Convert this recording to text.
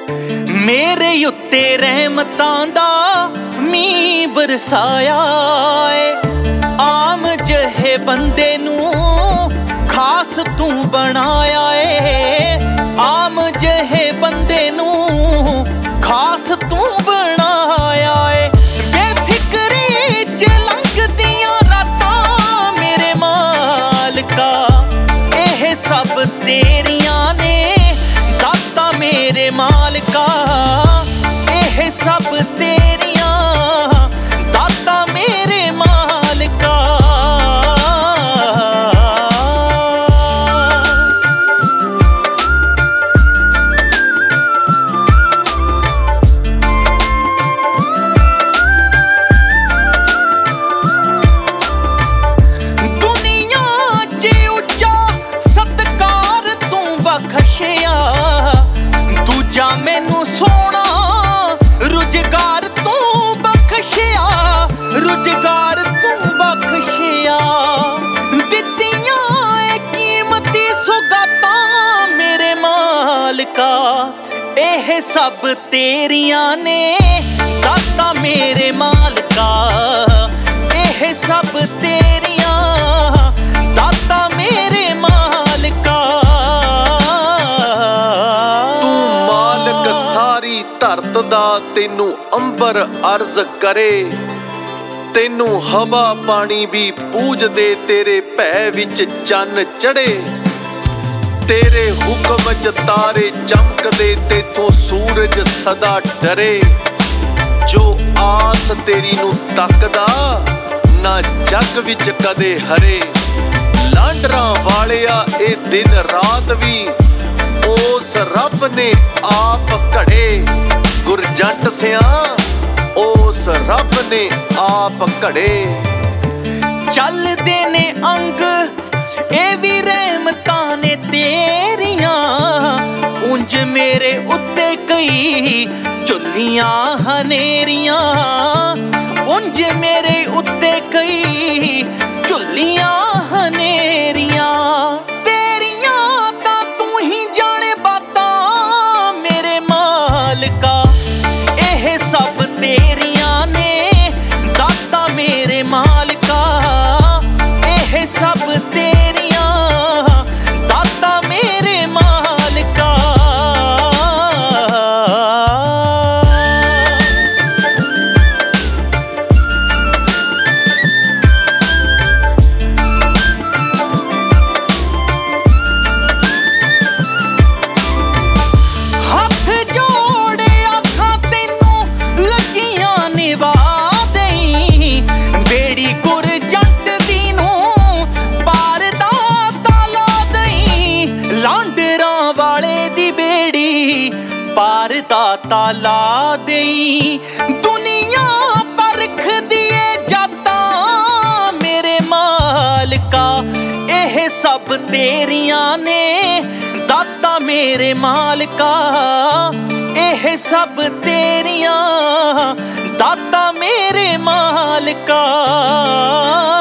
मेरे उत्ते रहमतां दा मीं बरसाया ए। आम जहे बंदे नू खास तू बनाया ए। आम जहे बंदे नू खास तू बनाया ए। बेफिक्री च लंघदियां रातां मेरे मालका, एह सब तेरियां ने दाता मेरे मालका, एह सब तेरियां दाता मेरे मालका। दुनिया च उच्चा सत्कार तू बख्शिया, दूजा मैनू सोना रुजगार तू बख्शिया, रुजगार तू बख्शिया। दित्तियां ए कीमती सुगातां मेरे मालका, एह सब तेरियां ने दाता मेरे मालका, एह सब तेरियां दाता मेरे मालका। सारी धरत दा तेनू अंबर अर्ज करे, तेनू हवा पानी भी पूजदे, तेरे भै विच चन्न चढ़े। तेरे हुक्म च तारे चमकदे, तेथों सूरज सदा डरे। जो आस तेरी नू तकदा ना जग विच कदे हरे। लांडरां वालिया ए दिन रात भी उस रब ने आप घड़े। गुरजंट सिया उस रब ने आप घड़े। चलदे ने अंग ए भी रहमतां ने तेरियां, उंज मेरे उत्ते कई झुल्लियां हनेरियां, उंज मेरे उत्ते कई झुल्लियां हनेरियां। सब तेरियां ने दाता मेरे मालका, एह सब तेरियां दाता मेरे मालका। पार दाता ला देई दुनिया परख दिए जाता मेरे मालका, एह सब तेरियां ने दाता मेरे मालका, एह सब तेरियां दाता मेरे मालका।